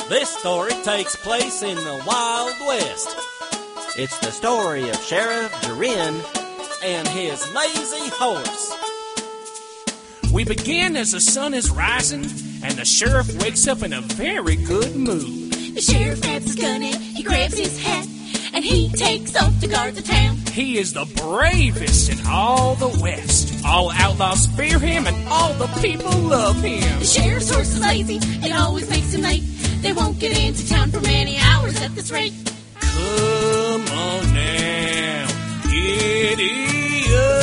This story takes place in the Wild West. It's the story of Sheriff Durin and his lazy horse. We begin as the sun is rising, and the sheriff wakes up in a very good mood. The sheriff grabs his gun and he grabs his hat, and he takes off to guard the town. He is the bravest in all the West. All outlaws fear him, and all the people love him. The sheriff's horse is lazy, it always makes him late. They won't get into town for many hours at this rate. Come on now, giddy up.